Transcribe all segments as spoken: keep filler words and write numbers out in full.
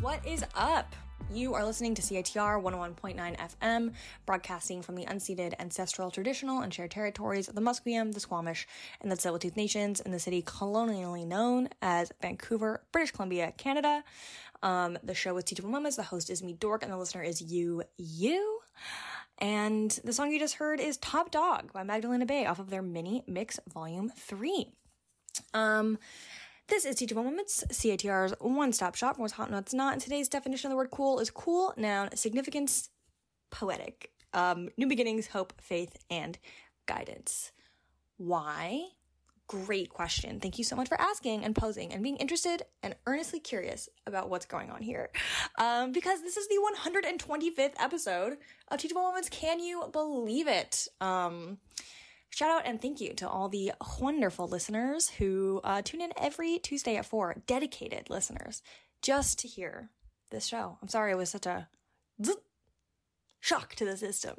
What is up? You are listening to C I T R one oh one point nine F M, broadcasting from the unceded ancestral, traditional, and shared territories of the Musqueam, the Squamish, and the Tsleil-Waututh Nations in the city colonially known as Vancouver, British Columbia, Canada. Um, the show is Teachable Moments. The host is me, Dork, and the listener is you, you. And the song you just heard is Top Dog by Magdalena Bay off of their mini mix volume three. Um... This is Teachable Moments, C I T R's one-stop shop for what's hot and what's not. And today's definition of the word cool is cool, noun, significance, poetic, um, new beginnings, hope, faith, and guidance. Why? Great question. Thank you so much for asking and posing and being interested and earnestly curious about what's going on here. Um, because this is the one hundred twenty-fifth episode of Teachable Moments. Can you believe it? Um... Shout out and thank you to all the wonderful listeners who uh, tune in every Tuesday at four, dedicated listeners, just to hear this show. I'm sorry it was such a shock to the system.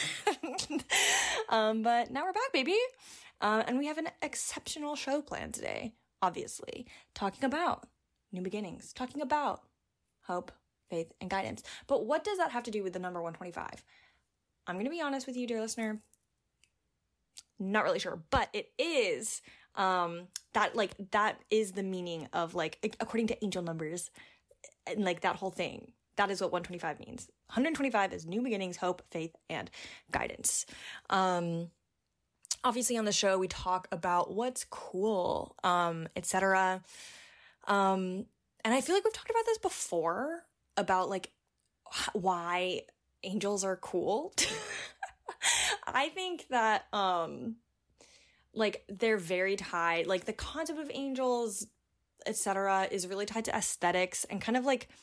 um, but now we're back, baby. Uh, and we have an exceptional show planned today, obviously, talking about new beginnings, talking about hope, faith, and guidance. But what does that have to do with the number one twenty-five? I'm going to be honest with you, dear listener. Not really sure, but it is, um, that, like, that is the meaning of, like, according to angel numbers, and, like, that whole thing. That is what one twenty-five means. one hundred twenty-five is new beginnings, hope, faith, and guidance. Um, obviously on the show, we talk about what's cool, um, et cetera. Um, and I feel like we've talked about this before, about, like, why angels are cool. I think that, um, like, they're very tied, like, the concept of angels, et cetera, is really tied to aesthetics and kind of, like,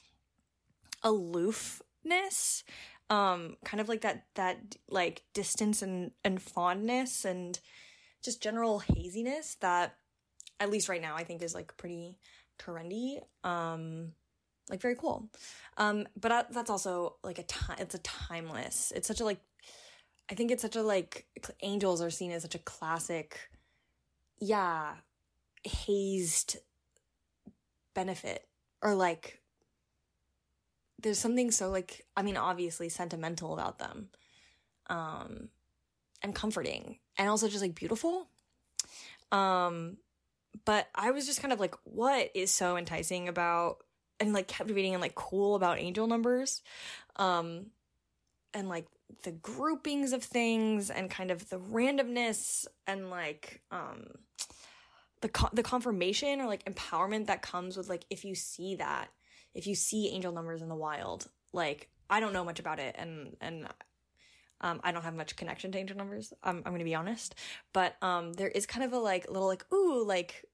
aloofness, um, kind of like that, that, like, distance and, and fondness and just general haziness that, at least right now, I think is, like, pretty trendy, um, like, very cool. Um, but I, that's also, like, a time, it's a timeless, it's such a, like, I think it's such a, like, angels are seen as such a classic, yeah, hazed benefit. Or, like, there's something so, like, I mean, obviously sentimental about them. Um, and comforting. And also just, like, beautiful. Um, but I was just kind of like, what is so enticing about, and, like, captivating and, like, cool about angel numbers? Um, and, like, the groupings of things and kind of the randomness and, like, um, the, co- the confirmation or, like, empowerment that comes with, like, if you see that, if you see angel numbers in the wild, like, I don't know much about it and, and, um, I don't have much connection to angel numbers. I'm, I'm gonna be honest, but, um, there is kind of a, like, little, like, ooh, like,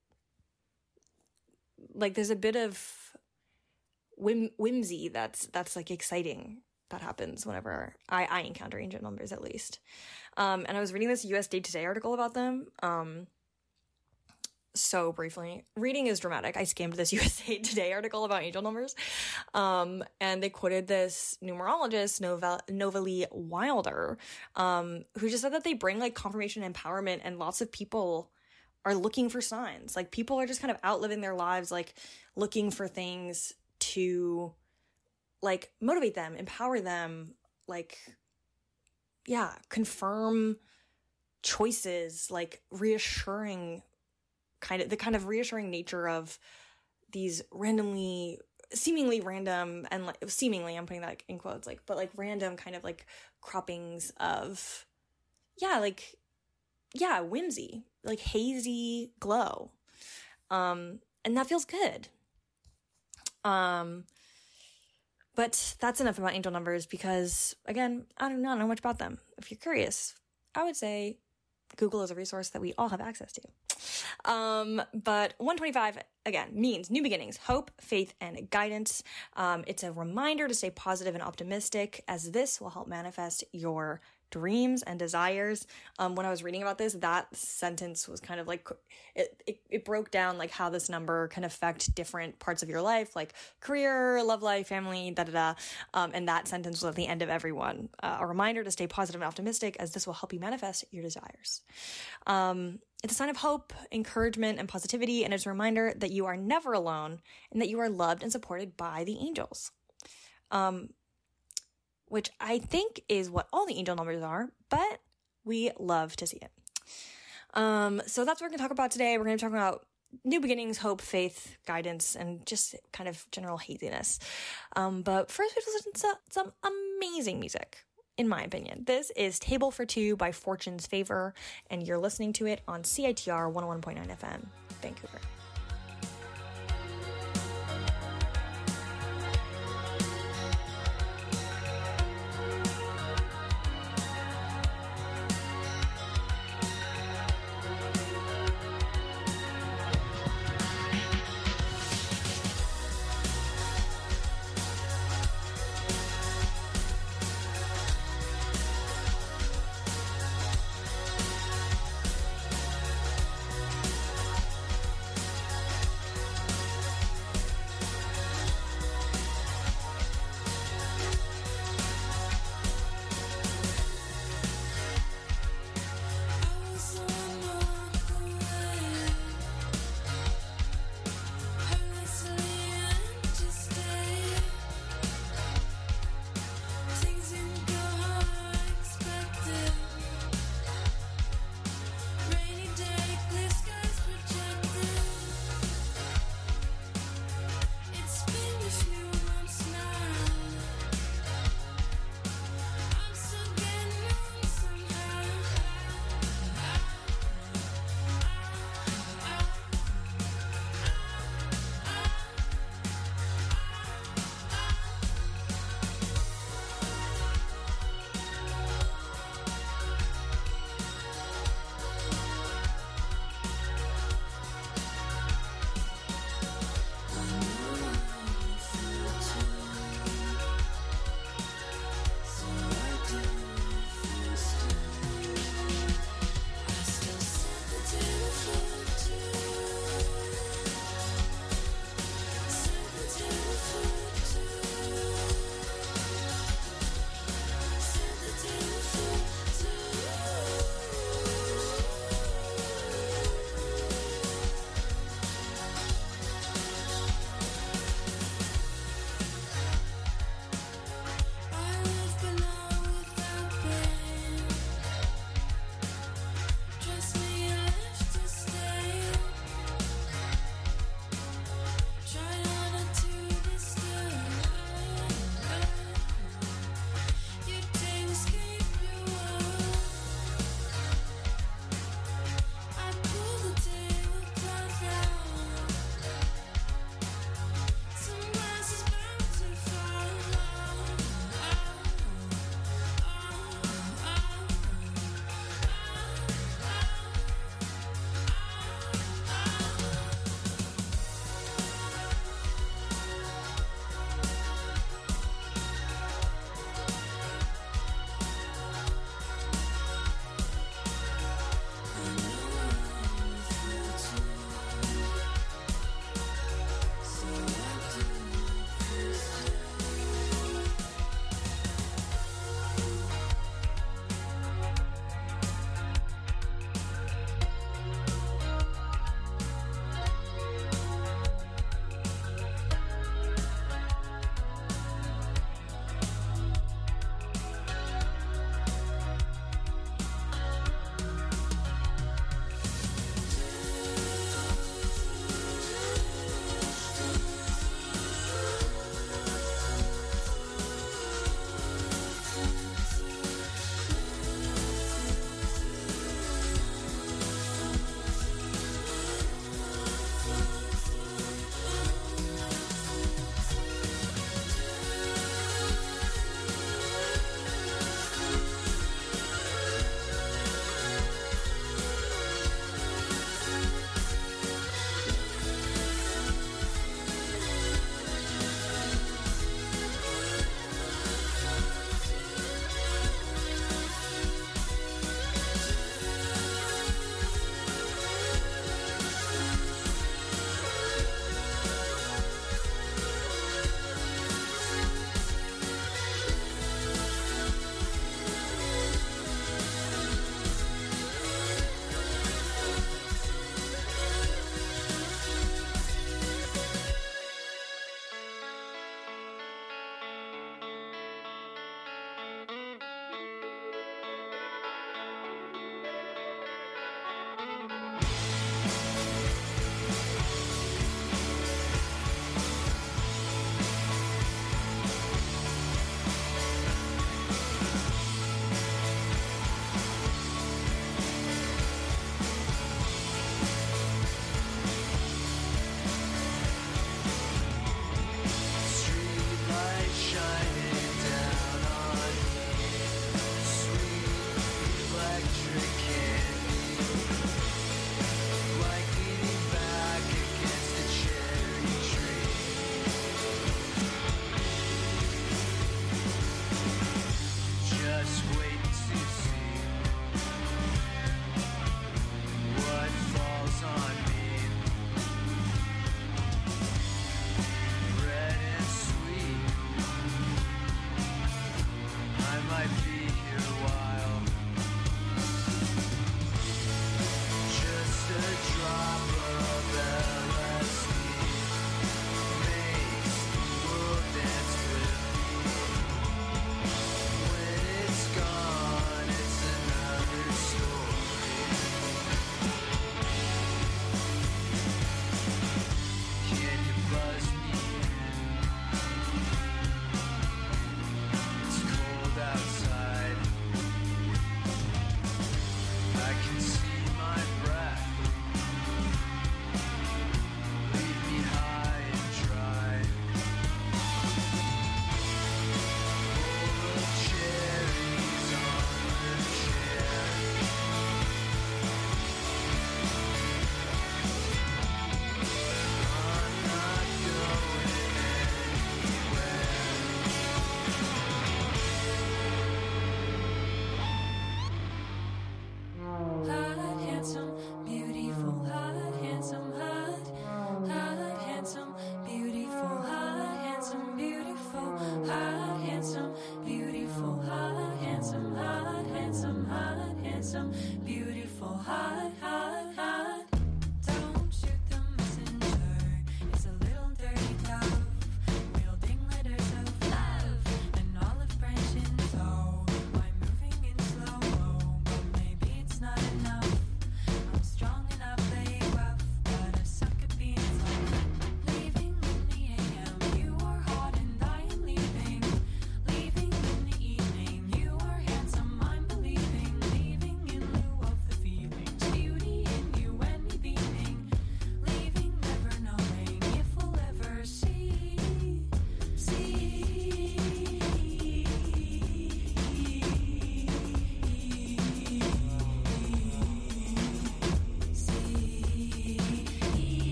like, there's a bit of whim- whimsy that's, that's, like, exciting. That happens whenever I, I encounter angel numbers, at least. Um, and I was reading this U S Day Today article about them. Um, so briefly. Reading is dramatic. I skimmed this U S A Today article about angel numbers. Um, and they quoted this numerologist, Nova, Novalee Wilder, um, who just said that they bring, like, confirmation and empowerment, and lots of people are looking for signs. Like, people are just kind of out living their lives, like, looking for things to, like, motivate them, empower them, like, yeah, confirm choices, like, reassuring, kind of, the kind of reassuring nature of these randomly, seemingly random, and, like, seemingly, I'm putting that, like, in quotes, like, but, like, random kind of, like, croppings of, yeah, like, yeah, whimsy, like, hazy glow. Um, and that feels good. Um, But that's enough about angel numbers because, again, I do not know much about them. If you're curious, I would say Google is a resource that we all have access to. Um, but one twenty-five, again, means new beginnings, hope, faith, and guidance. Um, it's a reminder to stay positive and optimistic, as this will help manifest your dreams and desires. Um, when I was reading about this, that sentence was kind of like, it, it, it broke down like how this number can affect different parts of your life, like career, love life, family, da da da. Um, and that sentence was at the end of every one. Uh, a reminder to stay positive and optimistic, as this will help you manifest your desires. Um, it's a sign of hope, encouragement, and positivity, and it's a reminder that you are never alone and that you are loved and supported by the angels. Um, which I think is what all the angel numbers are, but we love to see it. Um, so that's what we're going to talk about today. We're going to talk about new beginnings, hope, faith, guidance, and just kind of general haziness. Um, but first, we have to listen to some amazing music, in my opinion. This is Table for Two by Fortune's Favor, and you're listening to it on C I T R one oh one point nine F M, Vancouver.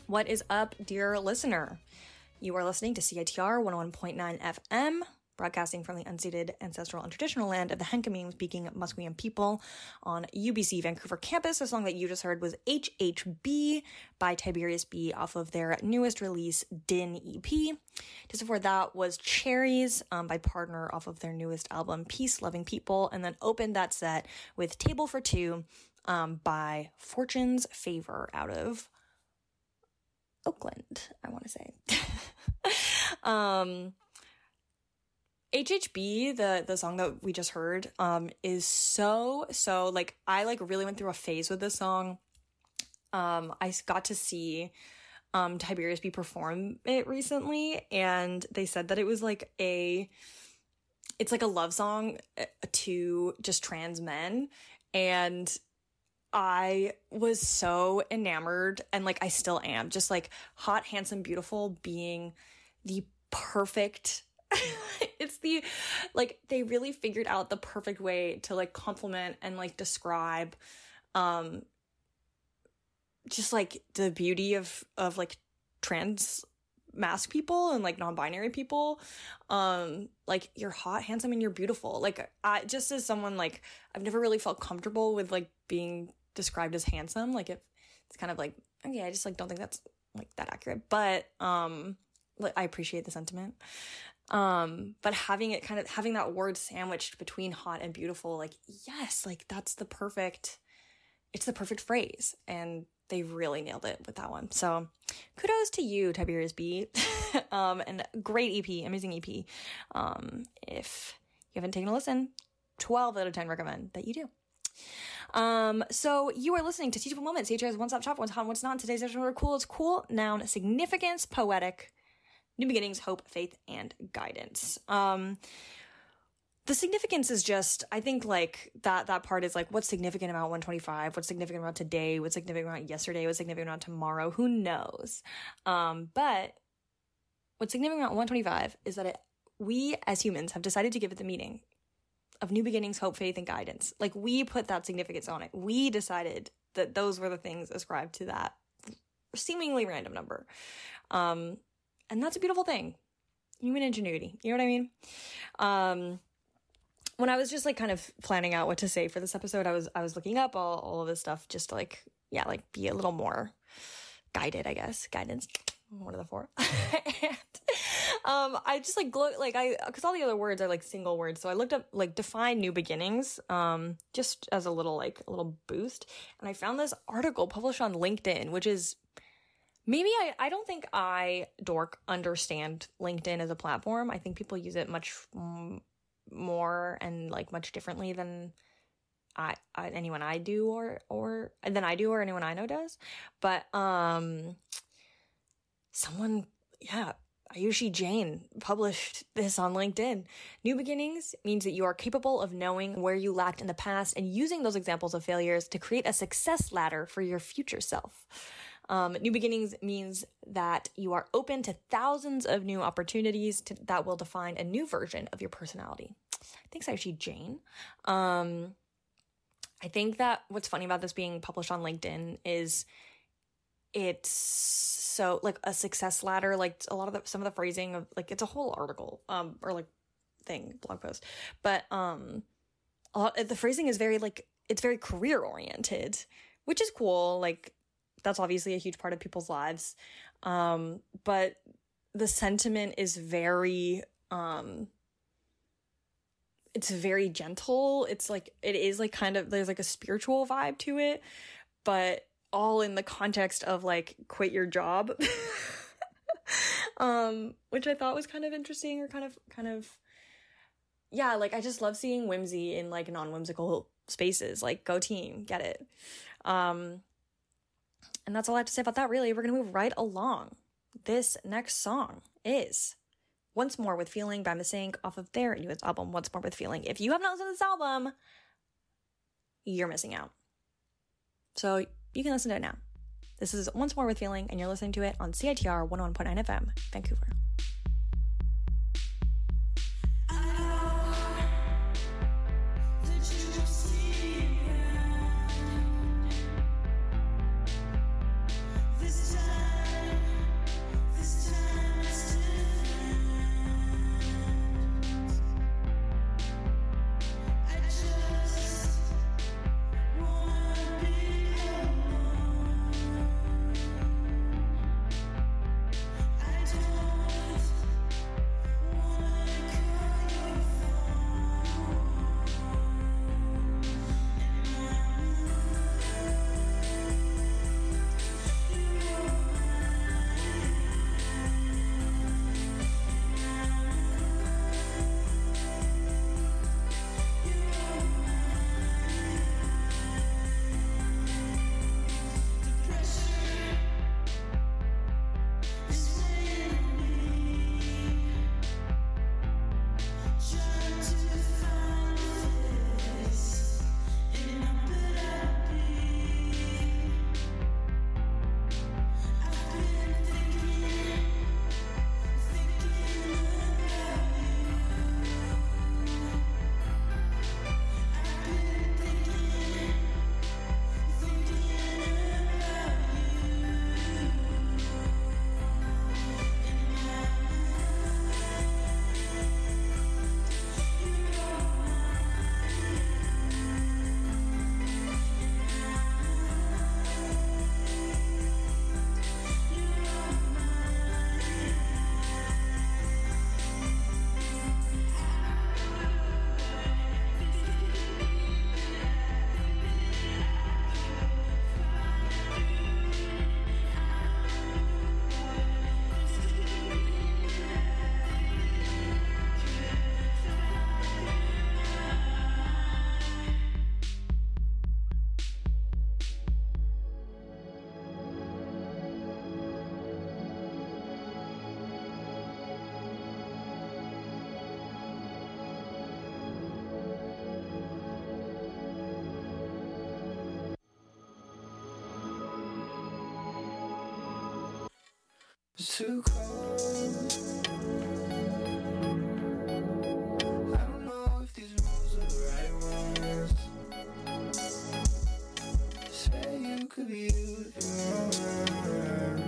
What is up, dear listener? You are listening to C I T R one oh one point nine F M, broadcasting from the unceded ancestral and traditional land of the Henkameen-speaking Musqueam people on U B C Vancouver campus. The song that you just heard was H H B by Tiberius B off of their newest release, Din E P. Just before that was Cherries um, by Partner off of their newest album, Peace Loving People, and then opened that set with Table for Two um, by Fortune's Favor out of Oakland, I want to say. um... H H B, the the song that we just heard, um, is so, so, like, I, like, really went through a phase with this song. Um, I got to see, um, Tiberius B perform it recently, and they said that it was, like, a, it's, like, a love song to just trans men, and I was so enamored, and, like, I still am, just, like, hot, handsome, beautiful being the perfect... It's the, like, they really figured out the perfect way to, like, compliment and, like, describe, um, just, like, the beauty of, of, like, trans mask people and, like, non-binary people. Um, like, you're hot, handsome, and you're beautiful. Like, I, just as someone, like, I've never really felt comfortable with, like, being described as handsome. Like, it, it's kind of, like, okay, I just, like, don't think that's, like, that accurate. But, um, like, I appreciate the sentiment. Um, but having it kind of, having that word sandwiched between hot and beautiful, like, yes, like, that's the perfect, it's the perfect phrase, and they really nailed it with that one. So kudos to you, Tiberius B. um, and great E P, amazing E P. Um, if you haven't taken a listen, twelve out of ten recommend that you do. Um, so you are listening to Teachable Moments, C H R's One-Stop Shop, what's hot, what's not. Today's episode are cool, it's cool, noun, significance, poetic, new beginnings, hope, faith, and guidance. Um, the significance is just, I think, like, that that part is, like, what's significant about one twenty-five? What's significant about today? What's significant about yesterday? What's significant about tomorrow? Who knows? Um, but what's significant about one twenty-five is that it, we, as humans, have decided to give it the meaning of new beginnings, hope, faith, and guidance. Like, we put that significance on it. We decided that those were the things ascribed to that seemingly random number. Um... And that's a beautiful thing. Human ingenuity. You know what I mean? Um, when I was just, like, kind of planning out what to say for this episode, I was I was looking up all, all of this stuff just to, like, yeah, like, be a little more guided, I guess. Guidance. One of the four. and um, I just, like, glo- like, I, because all the other words are, like, single words. So I looked up, like, define new beginnings, um, just as a little, like, a little boost. And I found this article published on LinkedIn, which is, Maybe I, I don't think I, dork, understand LinkedIn as a platform. I think people use it much m- more and, like, much differently than I, I anyone I do or or than I do or anyone I know does. But um, someone, yeah, Ayushi Jain published this on LinkedIn. New beginnings means that you are capable of knowing where you lacked in the past and using those examples of failures to create a success ladder for your future self. Um, new beginnings means that you are open to thousands of new opportunities to, that will define a new version of your personality. Thanks, Ayushi Jain. Um, I think that what's funny about this being published on LinkedIn is it's so, like, a success ladder, like, a lot of the, some of the phrasing of, like, it's a whole article, um, or, like, thing, blog post, but, um, a lot, the phrasing is very, like, it's very career oriented, which is cool, like, that's obviously a huge part of people's lives. Um, but the sentiment is very, um, it's very gentle. It's like, it is like kind of, there's like a spiritual vibe to it, but all in the context of, like, quit your job. um, which I thought was kind of interesting or kind of, kind of, yeah, like, I just love seeing whimsy in, like, non-whimsical spaces. Like, go team, get it. Um, And that's all I have to say about that, really. We're going to move right along. This next song is Once More with Feeling by Missing off of their newest album, Once More with Feeling. If you have not listened to this album, you're missing out. So you can listen to it now. This is Once More with Feeling, and you're listening to it on C I T R one oh one point nine F M, Vancouver. This time It's too cold. I don't know if these rules are the right ones. Say you could be you if you want.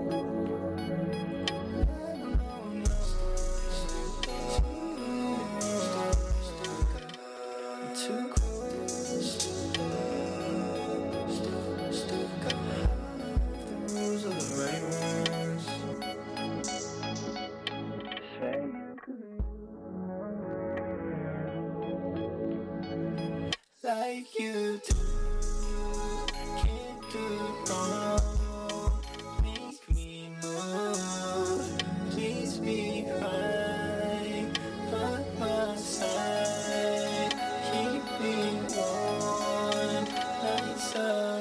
I don't know, I'm not too close. The rules are the right ones. Say you could be like you do. Can't do wrong. Make me move. Please be right by my side. Keep me warm. Nights alone.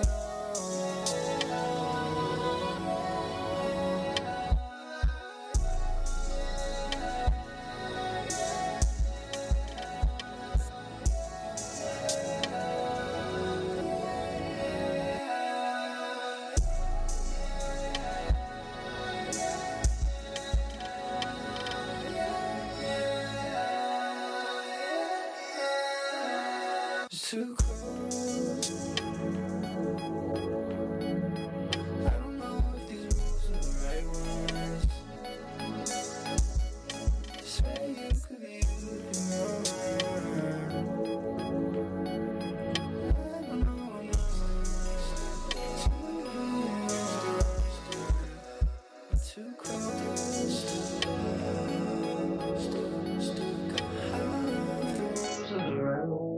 It's too cold. I don't know if these rules are the right ones. Swear you could be you if you want. I don't know, I'm not too close. I don't know if the rules are the right ones.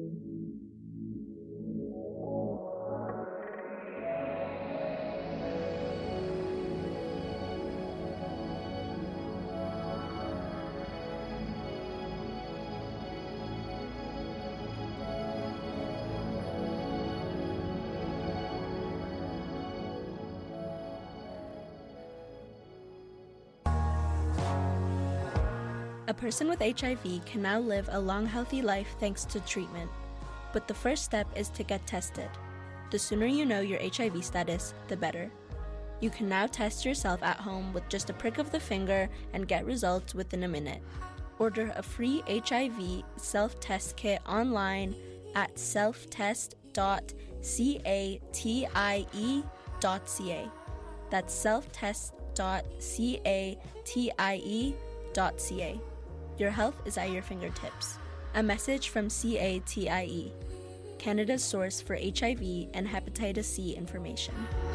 A person with H I V can now live a long, healthy life thanks to treatment. But the first step is to get tested. The sooner you know your H I V status, the better. You can now test yourself at home with just a prick of the finger and get results within a minute. Order a free H I V self-test kit online at self test dot catie dot c a. That's self test dot catie dot c a. Your health is at your fingertips. A message from C A T I E, Canada's source for H I V and hepatitis C information.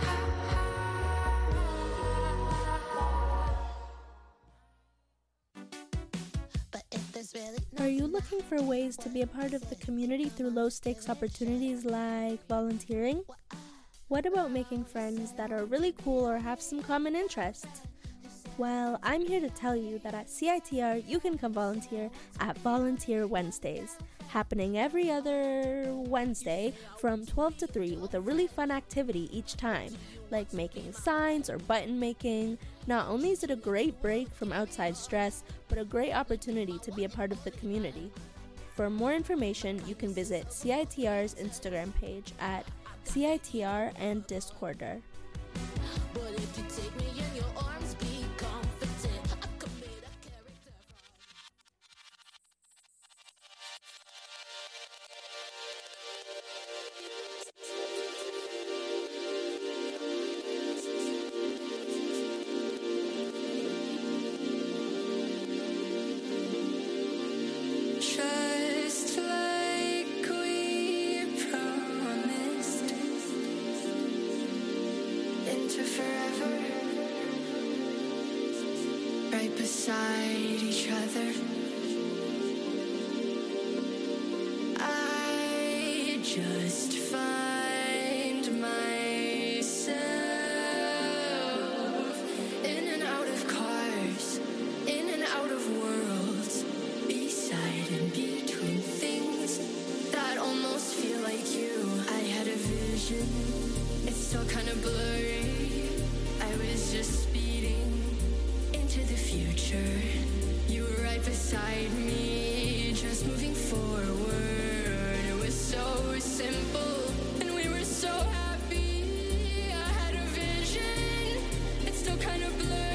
Are you looking for ways to be a part of the community through low-stakes opportunities like volunteering? What about making friends that are really cool or have some common interests? Well, I'm here to tell you that at C I T R you can come volunteer at Volunteer Wednesdays, happening every other Wednesday from twelve to three with a really fun activity each time, like making signs or button making. Not only is it a great break from outside stress, but a great opportunity to be a part of the community. For more information, you can visit C I T R's Instagram page at C I T R and Discorder. But if you take me in your arms, be confident. I could be that character. Just like we promised, into forever, right beside each other. I just find myself in and out of cars, in and out of worlds, beside and between things that almost feel like you. I had a vision, it's still kind of blurry. I was just speeding into the future. You were right beside me, just moving forward. It was so simple, and we were so happy. I had a vision, it's still kind of blurry.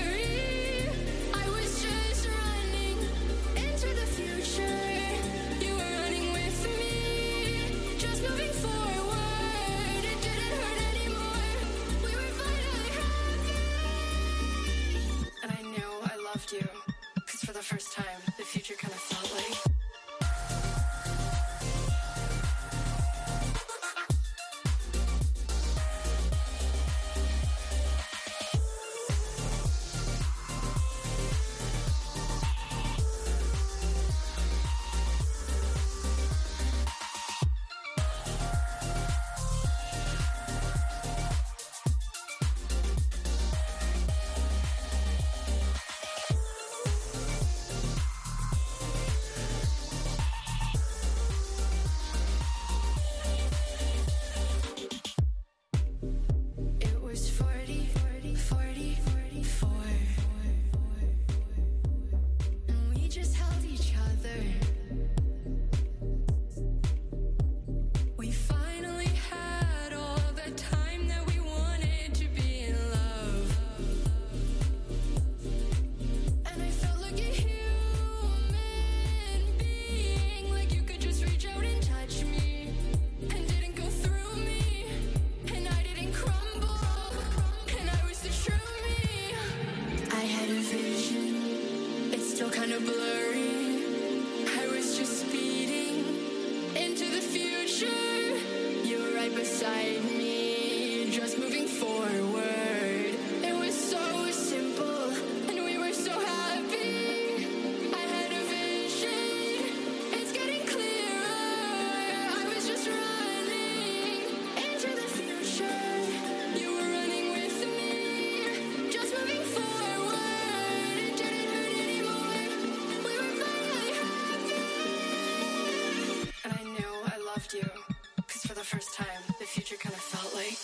had a vision, it's still kind of blurry. I was just speeding into the future. You were right beside me, just moving forward. It was so simple, and we were so happy. I had a vision, it's getting clearer. I was just running into the future. You were running with me, just moving forward. It didn't hurt anymore. We were finally happy. And I knew I loved you, because for the first time, the future kind of felt like...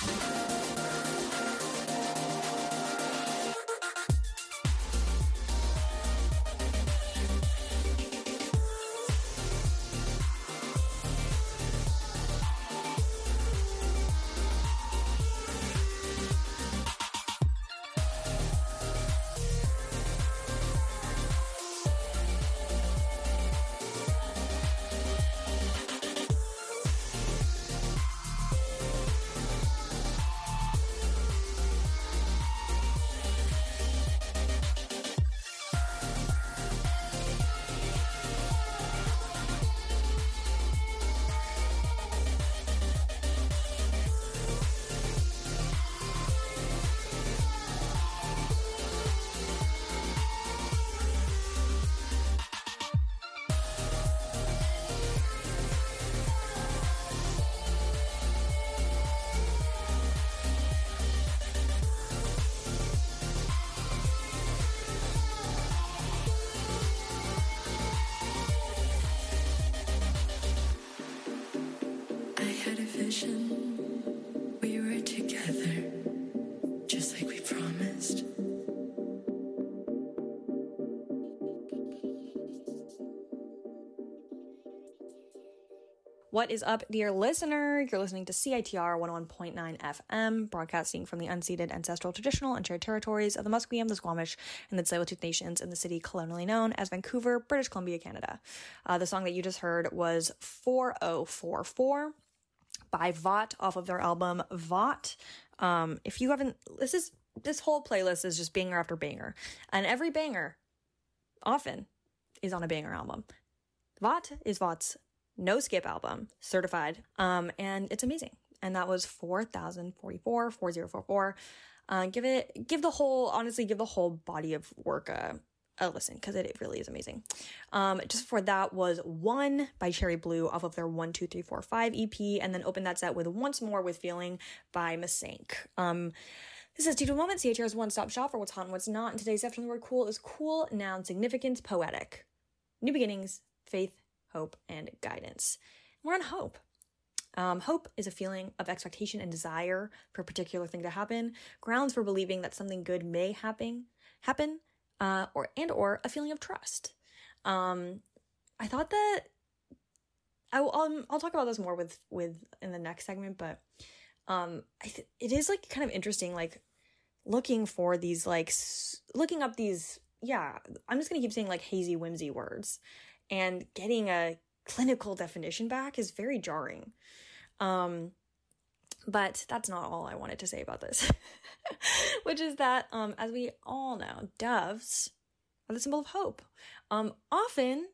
I had a vision. We were together, just like we promised. What is up, dear listener? You're listening to C I T R one oh one point nine F M, broadcasting from the unceded ancestral, traditional, and shared territories of the Musqueam, the Squamish, and the Tsleil-Waututh Nations in the city colonially known as Vancouver, British Columbia, Canada. Uh, the song that you just heard was four oh four four by Vought off of their album Vought. Um, if you haven't, this is this whole playlist is just banger after banger, and every banger often is on a banger album. Vought is Vaught's no skip album, certified, um, and it's amazing. And that was four thousand forty-four, four thousand forty-four. Uh, give it, give the whole, honestly, give the whole body of work a, a listen, because it, it really is amazing. Um, just before that was One by Cherry Blue off of their one two three four five E P, and then opened that set with Once More with Feeling by Masank. Um, This is Teachable Moment, C H R's one-stop shop for what's hot and what's not. And today's definition of the word cool is cool, noun, significance, poetic. New beginnings, faith, hope, and guidance. We're on hope. Um, hope is a feeling of expectation and desire for a particular thing to happen, grounds for believing that something good may happen, happen, uh, or and or a feeling of trust. Um, I thought that I will, um, I'll talk about this more with with in the next segment, but um, I th- it is like kind of interesting, like looking for these like s- looking up these. Yeah, I'm just gonna keep saying like hazy, whimsy words. And getting a clinical definition back is very jarring. Um, but that's not all I wanted to say about this. Which is that, um, as we all know, doves are the symbol of hope. Um, often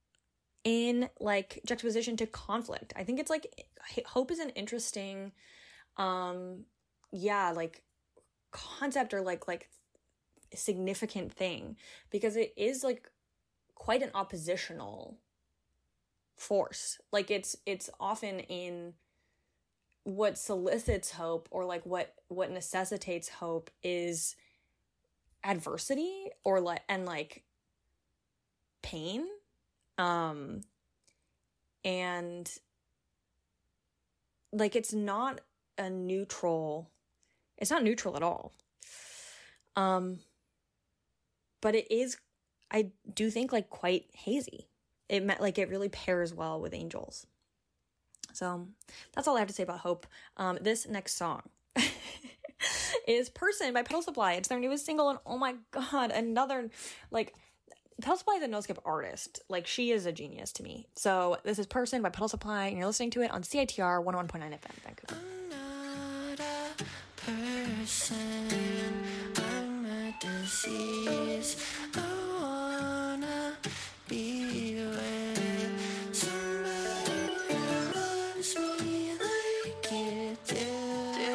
in, like, juxtaposition to conflict. I think it's, like, hope is an interesting, um, yeah, like, concept or, like, like, significant thing. Because it is, like, quite an oppositional force. Like it's it's often in what solicits hope, or like what what necessitates hope is adversity or like and like pain. Um and like it's not a neutral it's not neutral at all. Um but it is, I do think, like, quite hazy. It meant, like, it really pairs well with angels. So that's all I have to say about hope. Um, this next song is Person by Pedal Supply. It's their newest single, and oh my god, another, like, Pedal Supply is a no-skip artist. Like, she is a genius to me. So this is Person by Pedal Supply, and you're listening to it on C I T R one oh one point nine F M, Vancouver. I'm not a person, I'm a disease. fantasies. I wanna be with somebody who loves me like you do.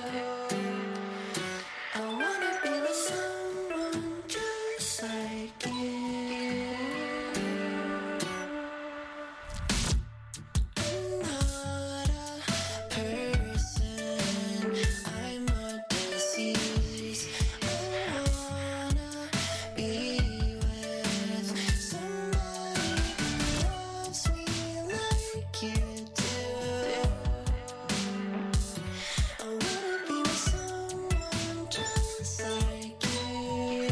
I wanna be with someone just like you. I'm not a person, I'm a disease. I wanna be with somebody who loves me like you do. I wanna be with someone just like you.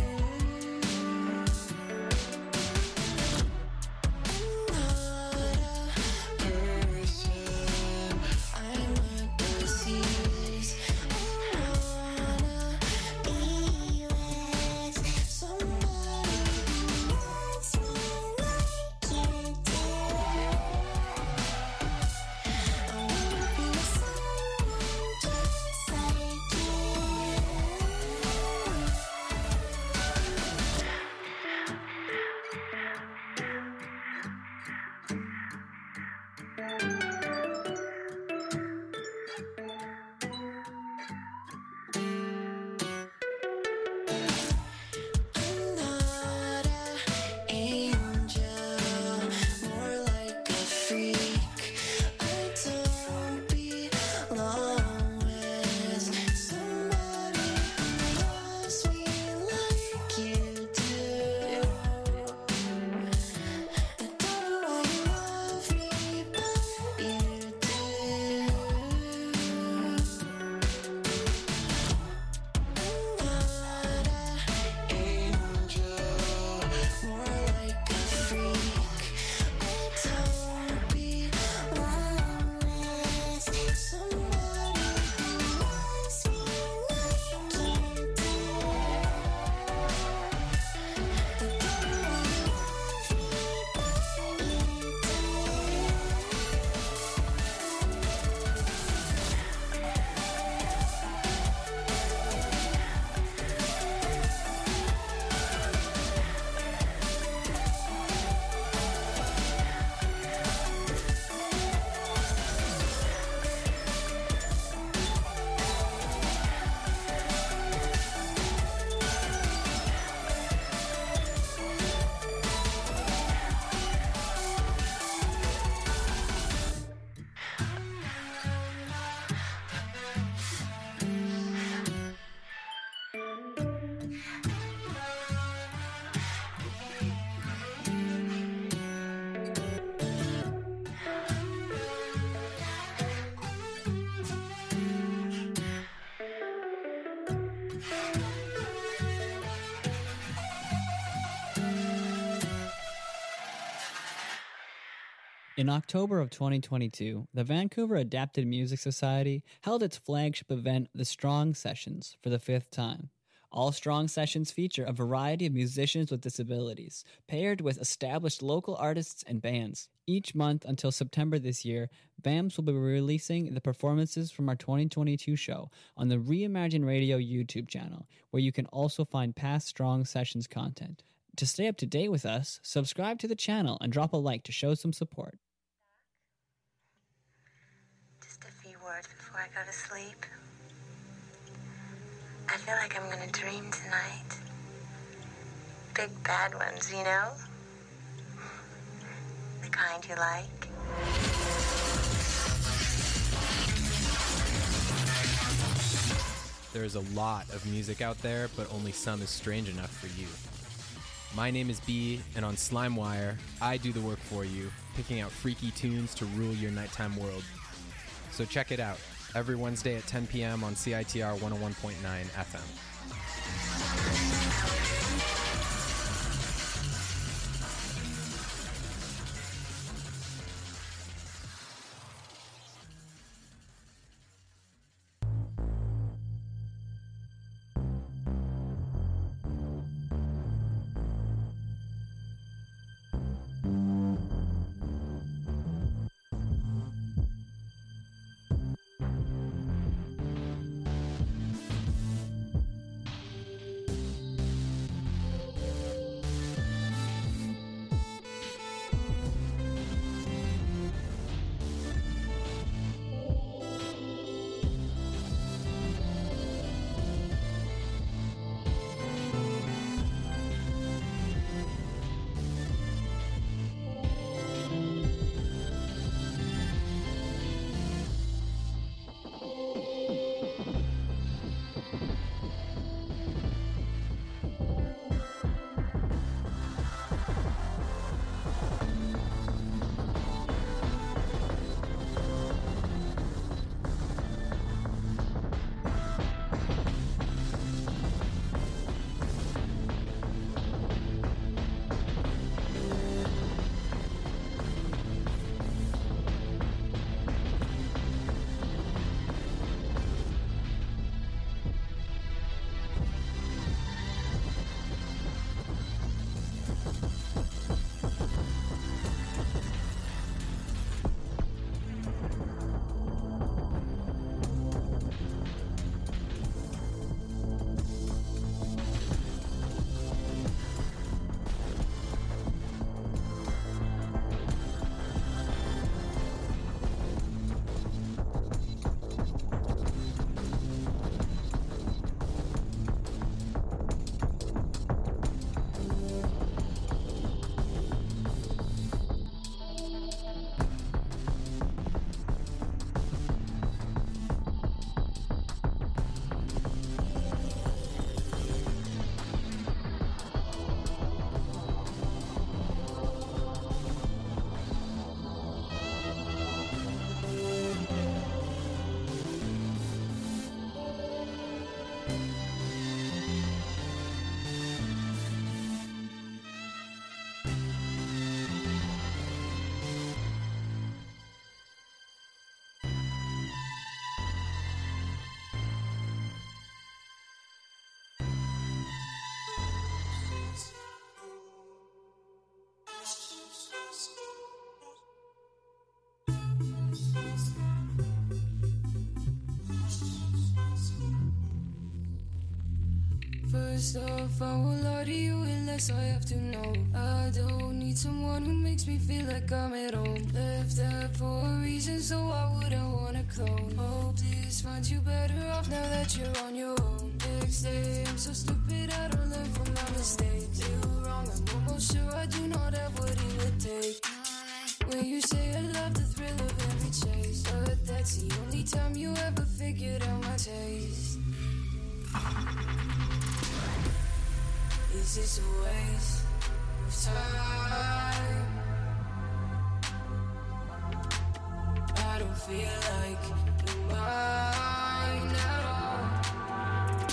I'm not a person, I'm a disease. I wanna be with somebody who loves me like you do. I wanna be with someone just like you. I'm not an angel, more like a freak. I don't belong with somebody who loves me like you do. I don't know why you love me, but you do. I'm not an angel, more like a freak. I don't belong with somebody who loves me like you do. I don't know why you love me, In October of twenty twenty-two, the Vancouver Adapted Music Society held its flagship event, the Strong Sessions, for the fifth time. All Strong Sessions feature a variety of musicians with disabilities, paired with established local artists and bands. Each month until September this year, V A M S will be releasing the performances from our twenty twenty-two show on the Reimagine Radio YouTube channel, where you can also find past Strong Sessions content. To stay up to date with us, subscribe to the channel and drop a like to show some support. Just a few words before I go to sleep. I feel like I'm gonna dream tonight. Big bad ones, you know? The kind you like. There is a lot of music out there, but only some is strange enough for you. My name is B, and on SlimeWire, I do the work for you, picking out freaky tunes to rule your nighttime world. So check it out, every Wednesday at ten p.m. on C I T R one oh one point nine F M. First off, I won't lie to you unless I have to know. I don't need someone who makes me feel like I'm at home. Left that for a reason, so I wouldn't wanna clone. Hope this finds you better off now that you're on your own. Next day, I'm so stupid I don't learn from my mistakes. You're wrong, I'm almost sure I do not have what it would take. When you say I love the thrill of every chase, but that's the only time you ever figured out my taste. Is this a waste of time? I don't feel like you're mine at all.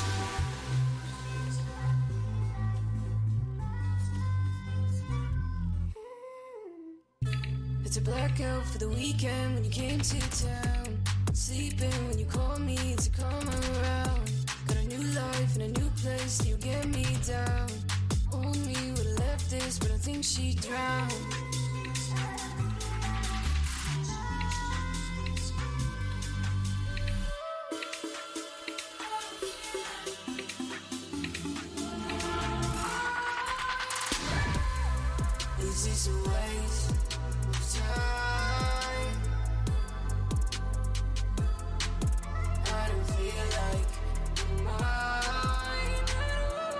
It's a blackout for the weekend when you came to town. Sleeping when you called me to come around. Got a new life in a new place, you get me down. Hold me, would've left this, but I think she drowned. Is this a waste of time? I don't feel like you're mine at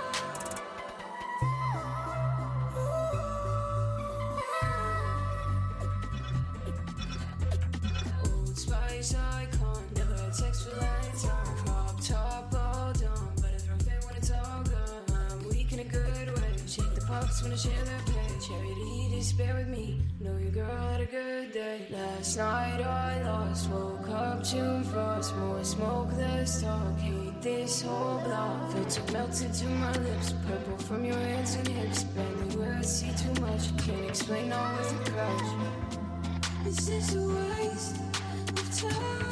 all. Old Spice icon, never had sex for lifetime. Crop top all done, but I throw fit when it's all gone. I'm weak in a good way. Shake the pups when I share their pay. Charity, just bear with me. Know your girl had a good day. Last night I lost, woke up June frost. More smoke, less talk. Hate this whole block. Filter melted to my lips. Purple from your hands and hips. Barely words, see too much. Can't explain all with a crush. Is this a waste of time?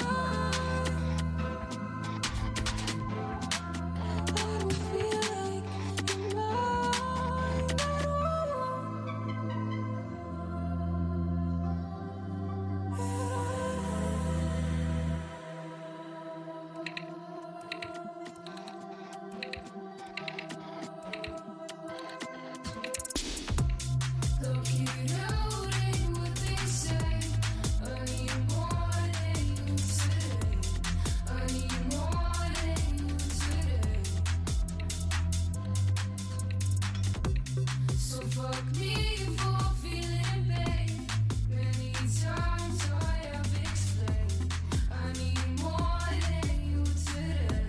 I don't feel like you're mine at all. Look you out ain't what they say. I need more than you today. I need more than you today. So fuck me for feeling pain. Many times I have explained. I need more than you today.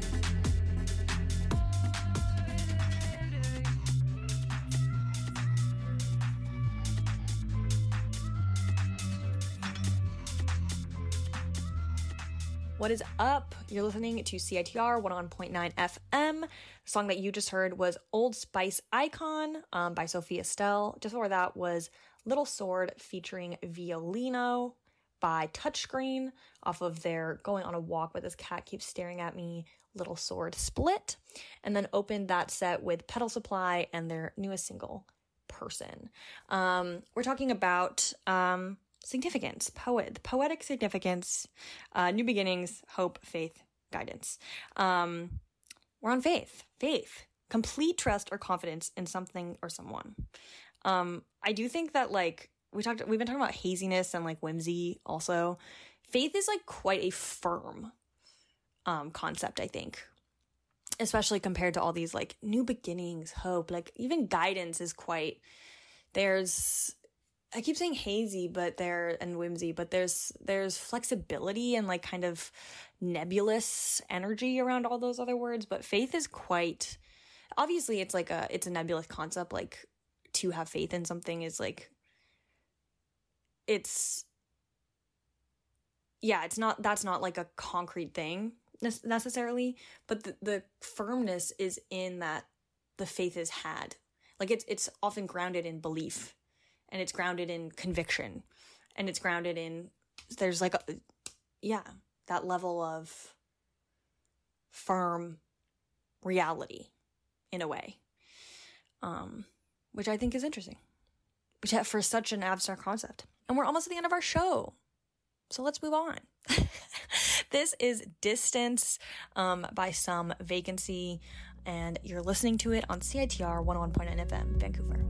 What is up? You're listening to C I T R one oh one point nine F M. The song that you just heard was Old Spice Icon um, by Sophie Estelle. Just before that was Little Sword featuring Violino by Touchscreen off of their Going on a Walk but This Cat Keeps Staring at Me Little Sword split. And then opened that set with Pedal Supply and their newest single, Person. Um, we're talking about... Um, Significance, poet, poetic significance, uh, new beginnings, hope, faith, guidance. Um, we're on faith, faith, complete trust or confidence in something or someone. Um, I do think that like we talked, we've been talking about haziness and like whimsy also. Faith is like quite a firm, um, concept, I think, especially compared to all these like new beginnings, hope, like even guidance is quite, there's, I keep saying hazy, but there and whimsy, but there's there's flexibility and like kind of nebulous energy around all those other words. But faith is quite obviously it's like a it's a nebulous concept. Like to have faith in something is like it's yeah, it's not that's not like a concrete thing necessarily, but the, the firmness is in that the faith is had. Like it's it's often grounded in belief. And it's grounded in conviction. And it's grounded in, there's like, a, yeah, that level of firm reality in a way. Um, which I think is interesting. Which for such an abstract concept. And we're almost at the end of our show. So let's move on. This is Distance um, by Some Vacancy. and you're listening to it on C I T R one oh one point nine F M, Vancouver.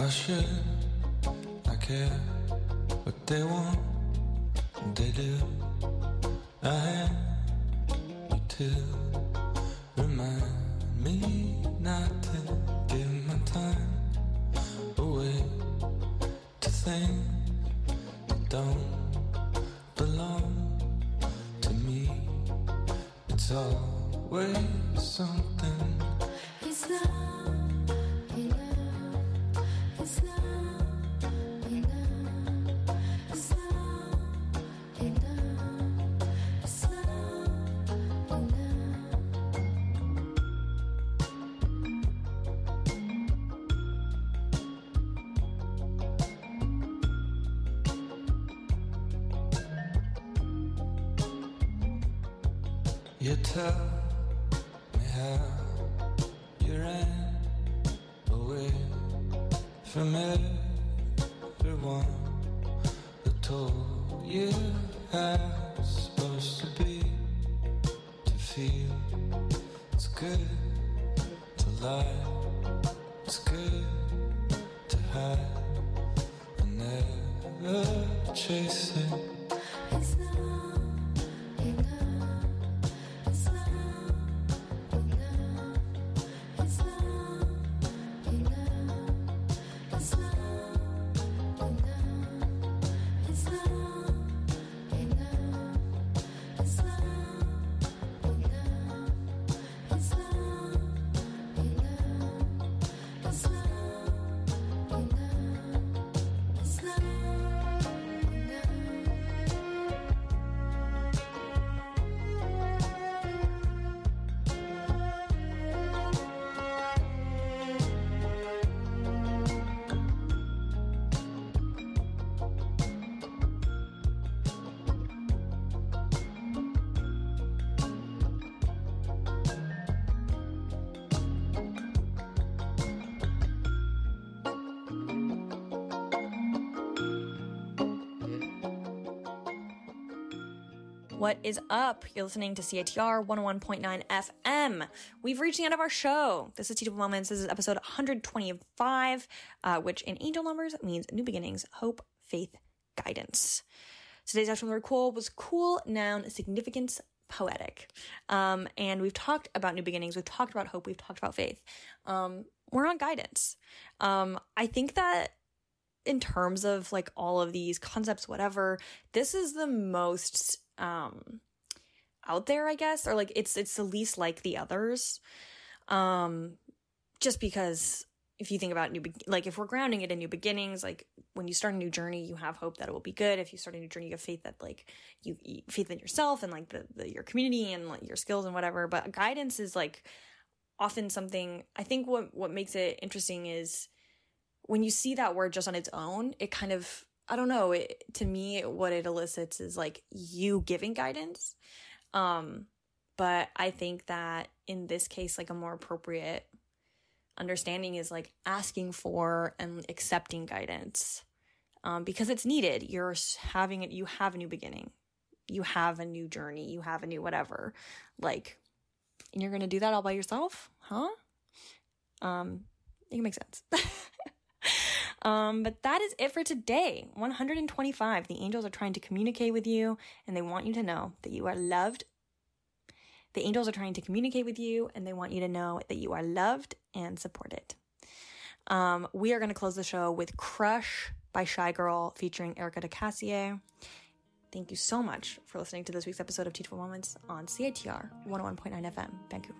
I should, I care what they want, they do. I have you to remind me not to give my time away to things that don't belong to me. It's always something. It's not enough. It's not enough. It's not enough. It's not enough. You tell me how you ran away from everyone who told you how it's supposed to be, to feel it's good to lie, it's good to hide and never chase it. It's not enough. It's not enough. It's not enough. It's not enough. It's not enough. It's not enough. It's not enough. It's not enough. It's not enough. It's not What is up? You're listening to C I T R one oh one point nine F M. We've reached the end of our show. This is Teachable Moments. This is episode one hundred twenty-five, uh, which in angel numbers means new beginnings, hope, faith, guidance. Today's actual word cool was cool, noun, significance, poetic. Um, and we've talked about new beginnings. We've talked about hope. We've talked about faith. Um, we're on guidance. Um, I think that in terms of like all of these concepts, whatever, this is the most um out there, I guess, or like it's it's the least like the others, um just because if you think about new be- like if we're grounding it in new beginnings, like when you start a new journey, you have hope that it will be good. If you start a new journey, you have faith that like you, you faith in yourself and like the, the your community and like your skills and whatever. But guidance is like often something, I think what what makes it interesting is when you see that word just on its own, it kind of, I don't know, it, to me, what it elicits is like you giving guidance. Um, but I think that in this case, like a more appropriate understanding is like asking for and accepting guidance, um, because it's needed. You're having it, you have a new beginning, you have a new journey, you have a new whatever, like, and you're going to do that all by yourself, huh? Um, it makes sense. Um, but that is it for today. one hundred twenty-five. The angels are trying to communicate with you, and they want you to know that you are loved. The angels are trying to communicate with you, and they want you to know that you are loved and supported. Um, we are going to close the show with Crush by Shy Girl featuring Erica DeCassier. Thank you so much for listening to this week's episode of Teachable Moments on C I T R one oh one point nine F M, Vancouver.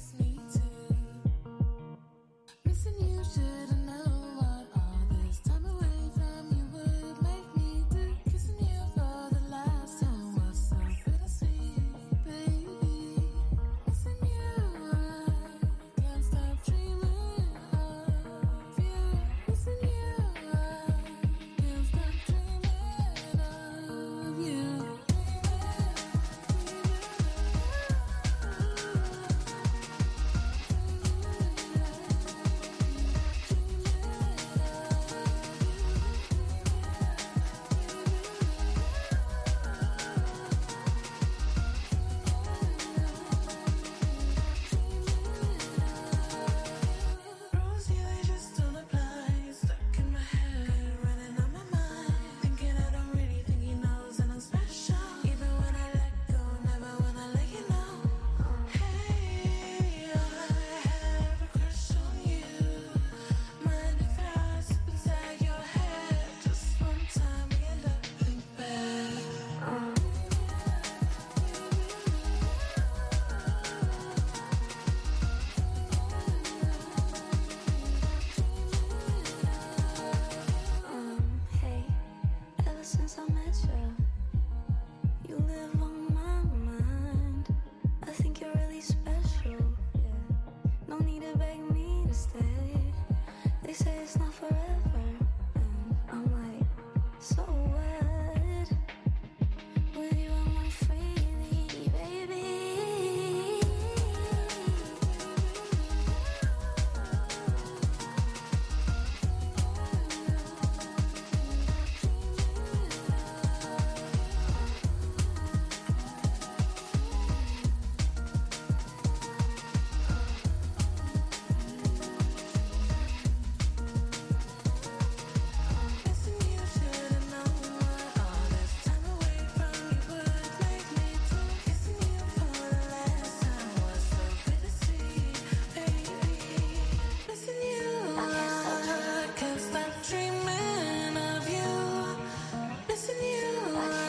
Missing you, should've known what all this time since I met you. You live on my mind. I think you're really special, yeah. No need to beg me to stay. They say it's not forever.